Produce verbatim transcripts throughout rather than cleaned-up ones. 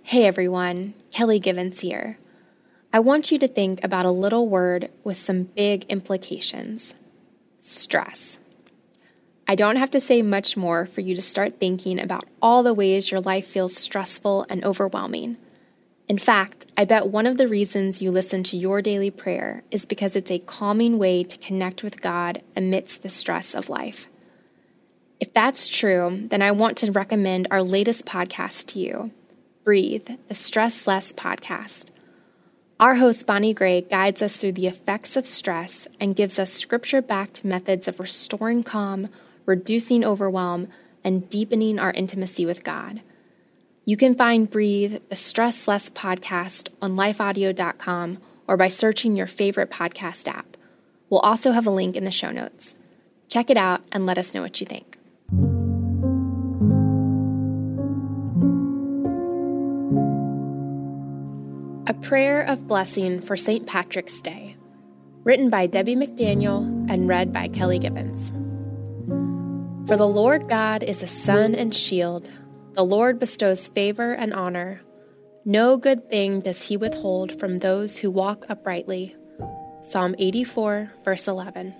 Hey everyone, Kelly Givens here. I want you to think about a little word with some big implications. Stress. I don't have to say much more for you to start thinking about all the ways your life feels stressful and overwhelming. In fact, I bet one of the reasons you listen to your daily prayer is because it's a calming way to connect with God amidst the stress of life. If that's true, then I want to recommend our latest podcast to you, Breathe, the Stress Less podcast. Our host, Bonnie Gray, guides us through the effects of stress and gives us scripture-backed methods of restoring calm, reducing overwhelm, and deepening our intimacy with God. You can find Breathe, the Stress Less podcast on life audio dot com or by searching your favorite podcast app. We'll also have a link in the show notes. Check it out and let us know what you think. A Prayer of Blessing for Saint Patrick's Day, written by Debbie McDaniel and read by Kelly Givens. For the Lord God is a sun and shield. The Lord bestows favor and honor. No good thing does he withhold from those who walk uprightly. Psalm eighty-four, verse eleven.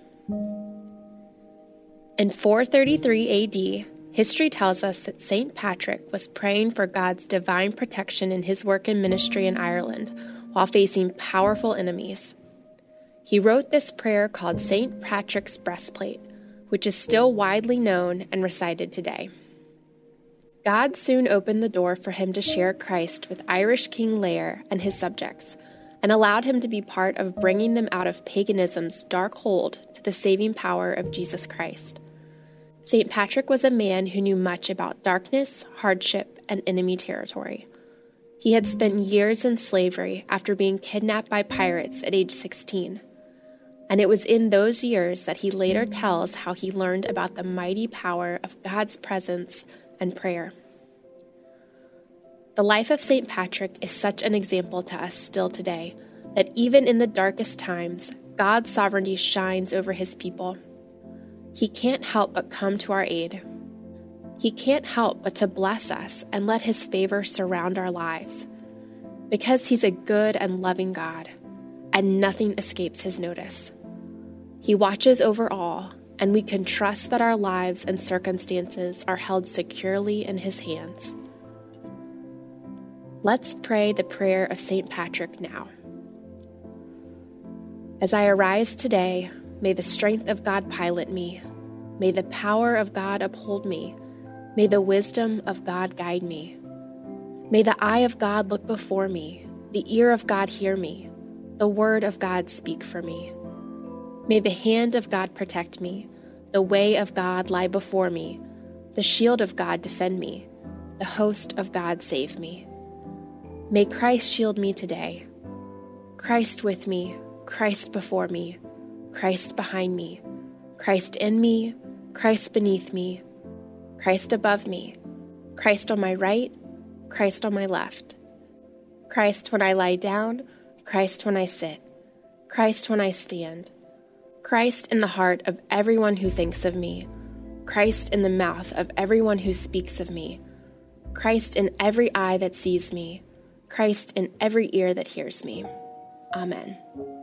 In four thirty-three A D, history tells us that Saint Patrick was praying for God's divine protection in his work and ministry in Ireland while facing powerful enemies. He wrote this prayer called Saint Patrick's Breastplate, which is still widely known and recited today. God soon opened the door for him to share Christ with Irish King Lear and his subjects, and allowed him to be part of bringing them out of paganism's dark hold to the saving power of Jesus Christ. Saint Patrick was a man who knew much about darkness, hardship, and enemy territory. He had spent years in slavery after being kidnapped by pirates at age sixteen. And it was in those years that he later tells how he learned about the mighty power of God's presence and prayer. The life of Saint Patrick is such an example to us still today that even in the darkest times, God's sovereignty shines over his people. He can't help but come to our aid. He can't help but to bless us and let his favor surround our lives. Because he's a good and loving God, and nothing escapes his notice. He watches over all, and we can trust that our lives and circumstances are held securely in his hands. Let's pray the prayer of Saint Patrick now. As I arise today, may the strength of God pilot me. May the power of God uphold me. May the wisdom of God guide me. May the eye of God look before me, the ear of God hear me, the word of God speak for me. May the hand of God protect me, the way of God lie before me, the shield of God defend me, the host of God save me. May Christ shield me today. Christ with me, Christ before me, Christ behind me, Christ in me, Christ beneath me, Christ above me, Christ on my right, Christ on my left, Christ when I lie down, Christ when I sit, Christ when I stand, Christ in the heart of everyone who thinks of me, Christ in the mouth of everyone who speaks of me, Christ in every eye that sees me, Christ in every ear that hears me. Amen.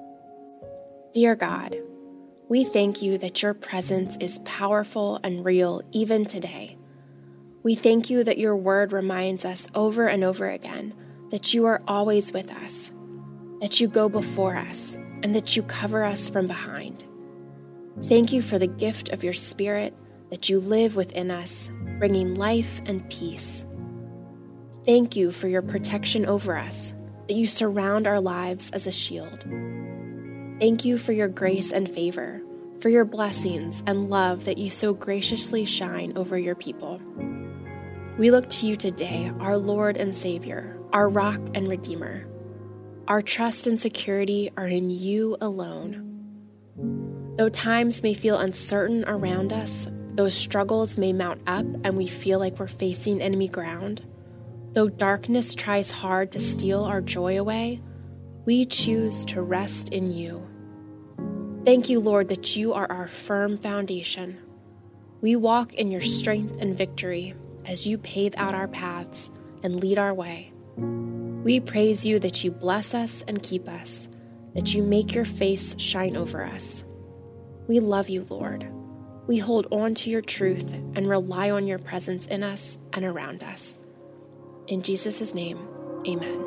Dear God, we thank you that your presence is powerful and real even today. We thank you that your word reminds us over and over again that you are always with us, that you go before us, and that you cover us from behind. Thank you for the gift of your Spirit, that you live within us, bringing life and peace. Thank you for your protection over us, that you surround our lives as a shield. Thank you for your grace and favor, for your blessings and love that you so graciously shine over your people. We look to you today, our Lord and Savior, our rock and Redeemer. Our trust and security are in you alone. Though times may feel uncertain around us, though struggles may mount up and we feel like we're facing enemy ground, though darkness tries hard to steal our joy away, we choose to rest in you. Thank you, Lord, that you are our firm foundation. We walk in your strength and victory as you pave out our paths and lead our way. We praise you that you bless us and keep us, that you make your face shine over us. We love you, Lord. We hold on to your truth and rely on your presence in us and around us. In Jesus' name, amen.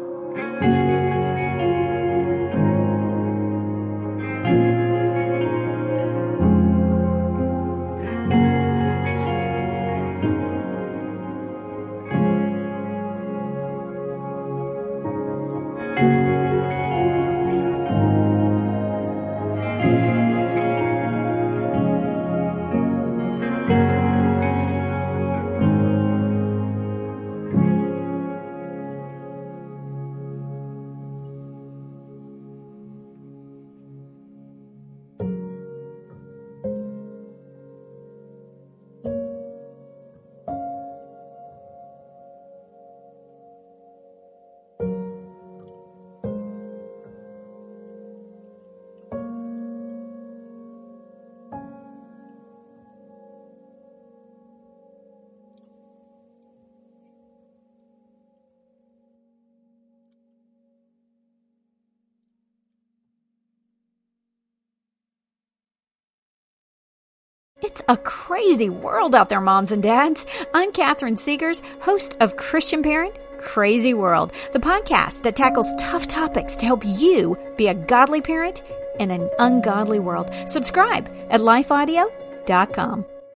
It's a crazy world out there, moms and dads. I'm Catherine Segars, host of Christian Parent Crazy World, the podcast that tackles tough topics to help you be a godly parent in an ungodly world. Subscribe at life audio dot com.